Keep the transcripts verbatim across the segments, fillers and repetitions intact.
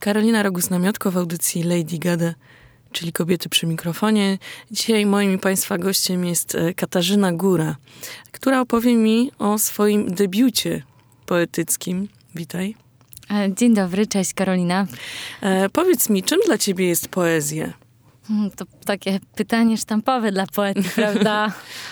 Karolina Rogus-Namiotko w audycji Lady Gada, czyli Kobiety przy mikrofonie. Dzisiaj moim i Państwa gościem jest Katarzyna Góra, która opowie mi o swoim debiucie poetyckim. Witaj. Dzień dobry, cześć Karolina. E, powiedz mi, czym dla ciebie jest poezja? To takie pytanie sztampowe dla poety, prawda?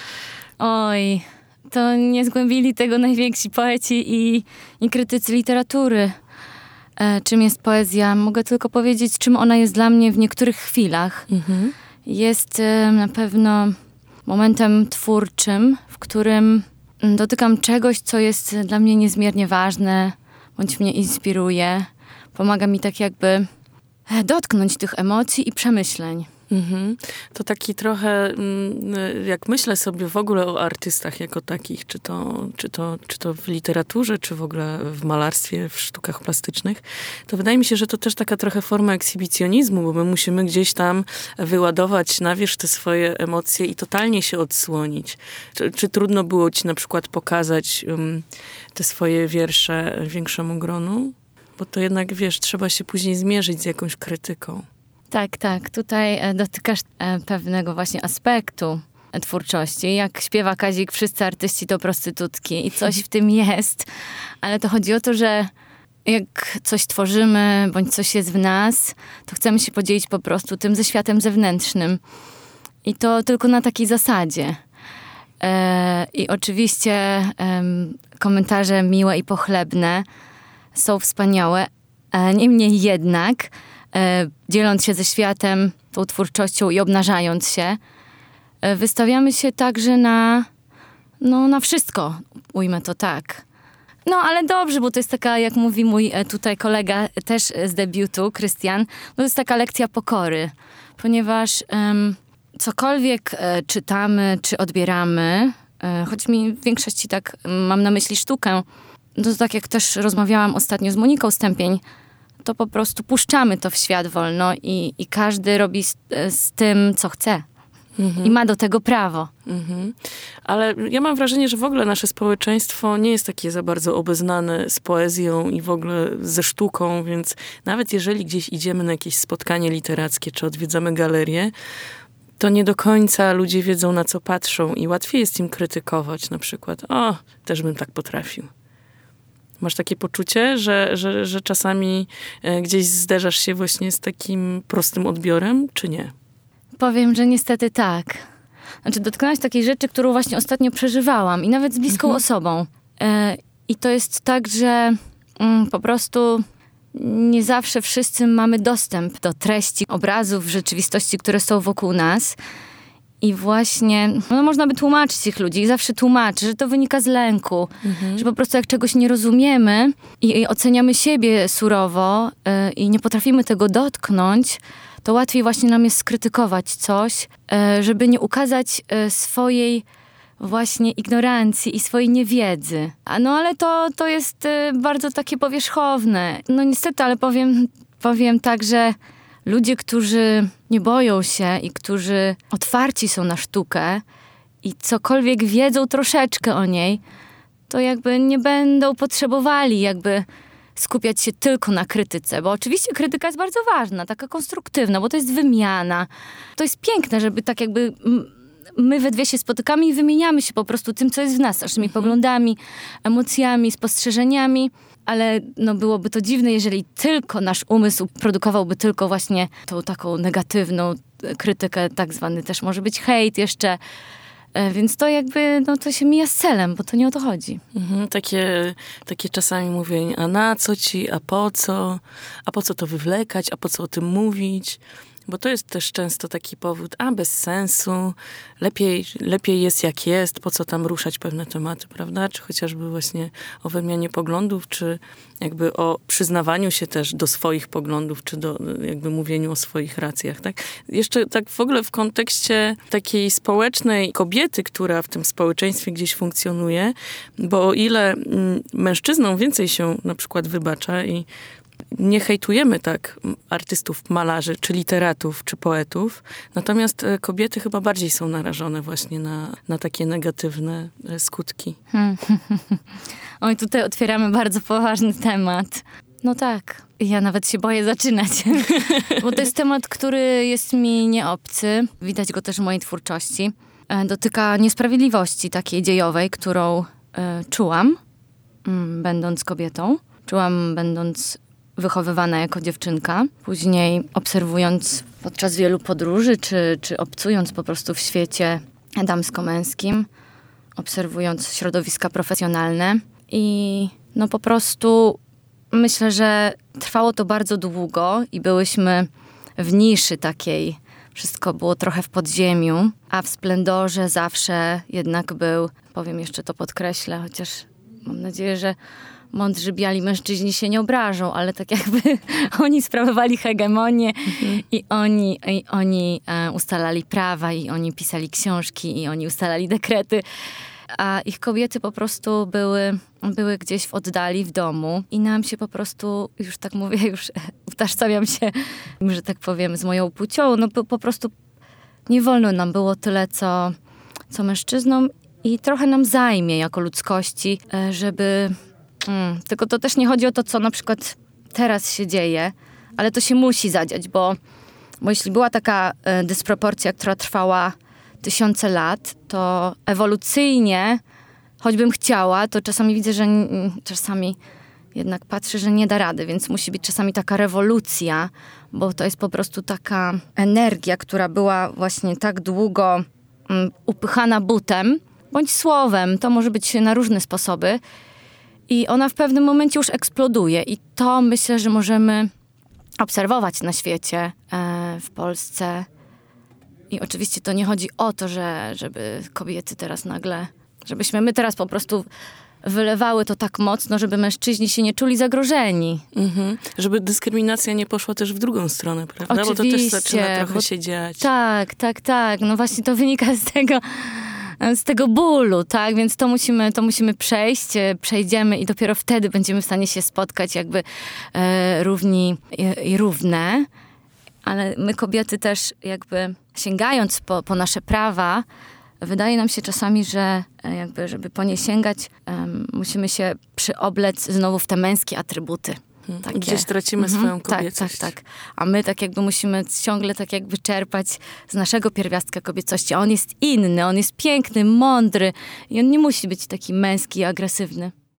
Oj, to nie zgłębili tego najwięksi poeci i, i krytycy literatury. E, czym jest poezja? Mogę tylko powiedzieć, czym ona jest dla mnie w niektórych chwilach. Mhm. Jest e, na pewno momentem twórczym, w którym dotykam czegoś, co jest dla mnie niezmiernie ważne, bądź mnie inspiruje. Pomaga mi tak jakby dotknąć tych emocji i przemyśleń. Mhm. To taki trochę, jak myślę sobie w ogóle o artystach jako takich, czy to, czy to, czy to w literaturze, czy w ogóle w malarstwie, w sztukach plastycznych, to wydaje mi się, że to też taka trochę forma ekshibicjonizmu, bo my musimy gdzieś tam wyładować na wierzch te swoje emocje i totalnie się odsłonić. Czy, czy trudno było ci na przykład pokazać um, te swoje wiersze większemu gronu? Bo to jednak, wiesz, trzeba się później zmierzyć z jakąś krytyką. Tak, tak. Tutaj dotykasz pewnego właśnie aspektu twórczości. Jak śpiewa Kazik, wszyscy artyści to prostytutki i coś w tym jest. Ale to chodzi o to, że jak coś tworzymy, bądź coś jest w nas, to chcemy się podzielić po prostu tym ze światem zewnętrznym. I to tylko na takiej zasadzie. E, I oczywiście e, komentarze miłe i pochlebne są wspaniałe. E, niemniej jednak E, dzieląc się ze światem, tą twórczością i obnażając się, e, wystawiamy się także na, no, na wszystko, ujmę to tak. No ale dobrze, bo to jest taka, jak mówi mój e, tutaj kolega też z debiutu, Krystian, no to jest taka lekcja pokory, ponieważ em, cokolwiek e, czytamy czy odbieramy, e, choć mi w większości tak mam na myśli sztukę, no to tak jak też rozmawiałam ostatnio z Moniką Stępień, to po prostu puszczamy to w świat wolno i, i każdy robi z, z tym, co chce. Mhm. I ma do tego prawo. Mhm. Ale ja mam wrażenie, że w ogóle nasze społeczeństwo nie jest takie za bardzo obeznane z poezją i w ogóle ze sztuką, więc nawet jeżeli gdzieś idziemy na jakieś spotkanie literackie, czy odwiedzamy galerię, to nie do końca ludzie wiedzą, na co patrzą i łatwiej jest im krytykować na przykład. O, też bym tak potrafił. Masz takie poczucie, że, że, że czasami gdzieś zderzasz się właśnie z takim prostym odbiorem, czy nie? Powiem, że niestety tak. Znaczy dotknęłaś takiej rzeczy, którą właśnie ostatnio przeżywałam i nawet z bliską mhm. osobą. E, I to jest tak, że mm, po prostu nie zawsze wszyscy mamy dostęp do treści, obrazów, rzeczywistości, które są wokół nas. I właśnie, no można by tłumaczyć ich ludzi i zawsze tłumaczę, że to wynika z lęku, mhm. że po prostu jak czegoś nie rozumiemy i, i oceniamy siebie surowo yy, i nie potrafimy tego dotknąć, to łatwiej właśnie nam jest skrytykować coś, yy, żeby nie ukazać yy, swojej właśnie ignorancji i swojej niewiedzy. A no ale to, to jest yy, bardzo takie powierzchowne. No niestety, ale powiem, powiem tak, że ludzie, którzy nie boją się i którzy otwarci są na sztukę i cokolwiek wiedzą troszeczkę o niej, to jakby nie będą potrzebowali jakby skupiać się tylko na krytyce. Bo oczywiście krytyka jest bardzo ważna, taka konstruktywna, bo to jest wymiana. To jest piękne, żeby tak jakby my we dwie się spotykamy i wymieniamy się po prostu tym, co jest w nas, naszymi mhm. poglądami, emocjami, spostrzeżeniami. Ale no byłoby to dziwne, jeżeli tylko nasz umysł produkowałby tylko właśnie tą taką negatywną krytykę, tak zwany też może być hejt jeszcze. Więc to jakby, no to się mija z celem, bo to nie o to chodzi. Mhm, takie, takie czasami mówienie, a na co ci, a po co, a po co to wywlekać, a po co o tym mówić. Bo to jest też często taki powód, a bez sensu, lepiej, lepiej jest jak jest, po co tam ruszać pewne tematy, prawda? Czy chociażby właśnie o wymianie poglądów, czy jakby o przyznawaniu się też do swoich poglądów, czy do jakby mówieniu o swoich racjach, tak? Jeszcze tak w ogóle w kontekście takiej społecznej kobiety, która w tym społeczeństwie gdzieś funkcjonuje, bo o ile mężczyznom więcej się na przykład wybacza i nie hejtujemy tak artystów, malarzy, czy literatów, czy poetów. Natomiast kobiety chyba bardziej są narażone właśnie na, na takie negatywne skutki. Hmm. Oj, tutaj otwieramy bardzo poważny temat. No tak. Ja nawet się boję zaczynać, bo to jest temat, który jest mi nieobcy. Widać go też w mojej twórczości. E, dotyka niesprawiedliwości takiej dziejowej, którą e, czułam, m, będąc kobietą. Czułam, będąc wychowywana jako dziewczynka. Później obserwując podczas wielu podróży, czy, czy obcując po prostu w świecie damsko-męskim, obserwując środowiska profesjonalne. I no po prostu myślę, że trwało to bardzo długo i byłyśmy w niszy takiej. Wszystko było trochę w podziemiu, a w splendorze zawsze jednak był, powiem jeszcze to podkreślę, chociaż mam nadzieję, że mądrzy biali mężczyźni się nie obrażą, ale tak jakby oni sprawowali hegemonię mhm. i oni, i oni e, ustalali prawa, i oni pisali książki, i oni ustalali dekrety, a ich kobiety po prostu były, były gdzieś w oddali, w domu i nam się po prostu, już tak mówię, już utożsamiam się, że tak powiem, z moją płcią, no po, po prostu nie wolno nam było tyle, co, co mężczyznom i trochę nam zajmie jako ludzkości, żeby... Mm, tylko to też nie chodzi o to, co na przykład teraz się dzieje, ale to się musi zadziać, bo, bo jeśli była taka y, dysproporcja, która trwała tysiące lat, to ewolucyjnie, choćbym chciała, to czasami widzę, że n- czasami jednak patrzę, że nie da rady, więc musi być czasami taka rewolucja, bo to jest po prostu taka energia, która była właśnie tak długo mm, upychana butem, bądź słowem, to może być na różne sposoby. I ona w pewnym momencie już eksploduje i to myślę, że możemy obserwować na świecie, e, w Polsce. I oczywiście to nie chodzi o to, że, żeby kobiety teraz nagle, żebyśmy my teraz po prostu wylewały to tak mocno, żeby mężczyźni się nie czuli zagrożeni. Mhm. Żeby dyskryminacja nie poszła też w drugą stronę, prawda? Oczywiście, bo to też zaczyna trochę bo, się dziać. Tak, tak, tak. No właśnie to wynika z tego... z tego bólu, tak? Więc to musimy, to musimy przejść, przejdziemy i dopiero wtedy będziemy w stanie się spotkać jakby e, równi i, i równe. Ale my kobiety też jakby sięgając po, po nasze prawa, wydaje nam się czasami, że e, jakby żeby po nie sięgać, e, musimy się przyoblec znowu w te męskie atrybuty. Takie. Gdzieś tracimy mhm. swoją kobiecość. Tak, tak, tak. A my tak jakby musimy ciągle tak jakby czerpać z naszego pierwiastka kobiecości. On jest inny, on jest piękny, mądry i on nie musi być taki męski i agresywny.